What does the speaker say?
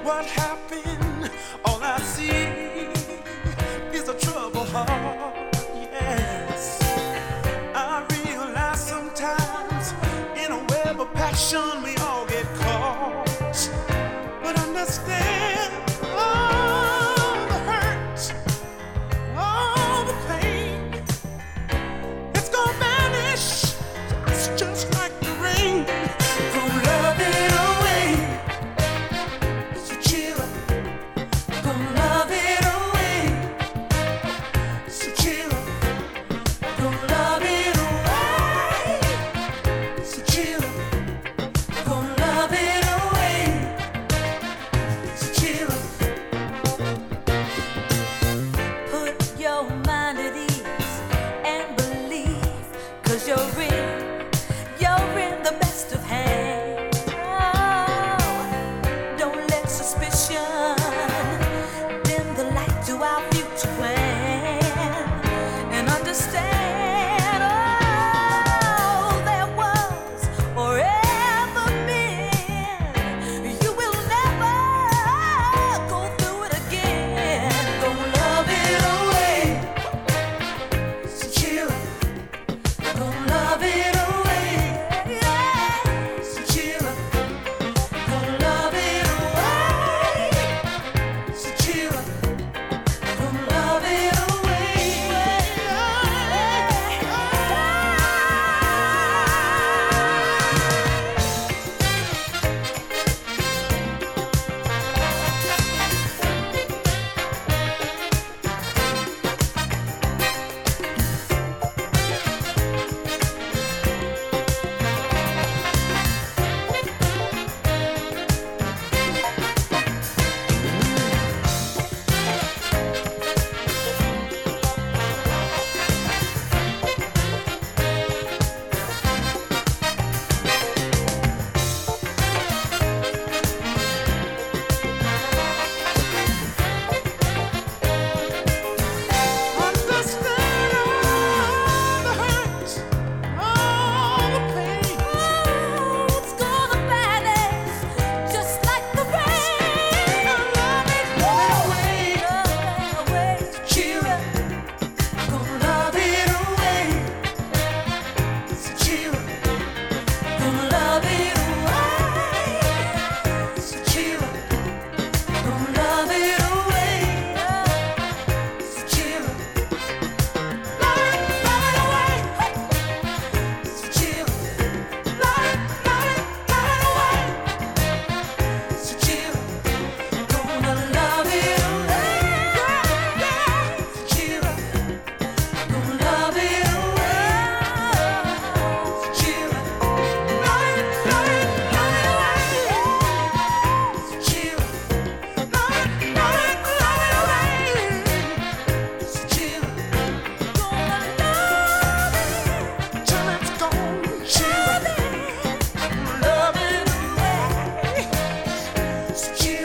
what happened. All I see is a troubled heart. Yes, I realize sometimes in a web of passion we all get caught. But understand all the hurt, all the pain, it's gonna vanish. It's just like the rain. Gonna love it away. It's a chill. Gonna love it away. It's a chill. Gonna love it away. It's a chill. Gonna love it away. It's a chill. Put your mind at ease and believe, 'cause you're in the best of hands. Oh, don't let suspicion dim the light to our future plan. And understand, all there was or ever been, you will never go through it again. Gonna love it away. It's a chill. Gonna love it away. It's a chill. Gonna love it away. It's a chill. Gonna love it away. Understand all the hurt, all the pain. It's gonna vanish just like the rain. Gonna love it away. Chill. Gonna love it away. It's a chill. Gonna love it away. It's a chill. Gonna love it away. It's a chill. Love it away. It's a chill. Love it away. It's a chill. Gonna love it away. It's a chill. Gonna love it away. It's a chill. Love it away. It's a chill. Love it away. It's a chill. Till it's gone. Chill. Love it away. It's a chill.